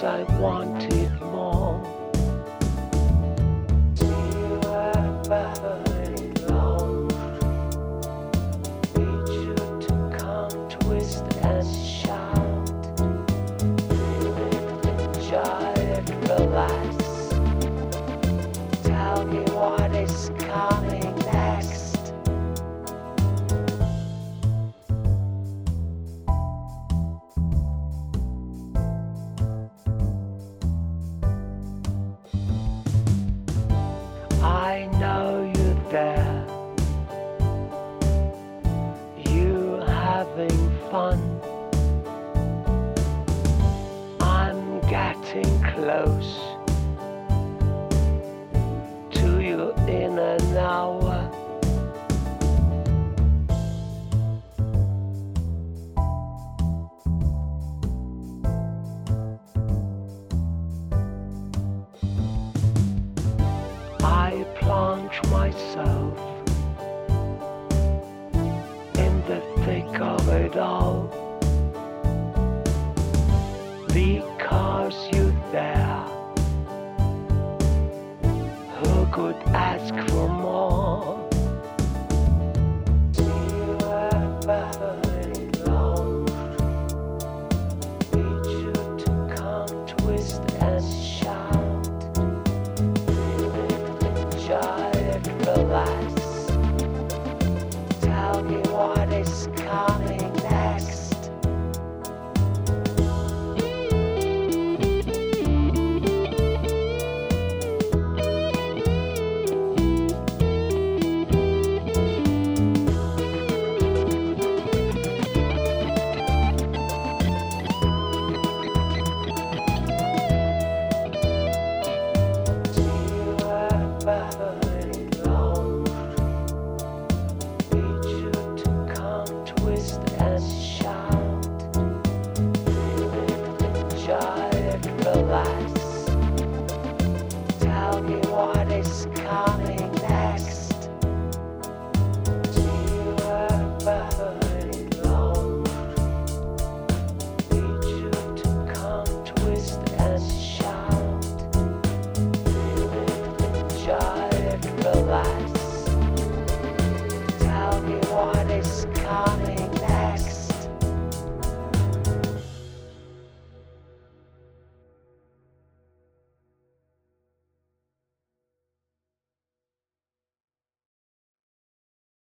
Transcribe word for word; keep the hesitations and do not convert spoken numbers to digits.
'cause I wanted more. Do you ever long? Need you to come twist and shout. Enjoy it, relax. Tell me what is coming next. I know you're there, you having fun. I'm getting close to you in an hour. I plunge myself in the thick of it all, because you're there. Who could ask for more? Do you ever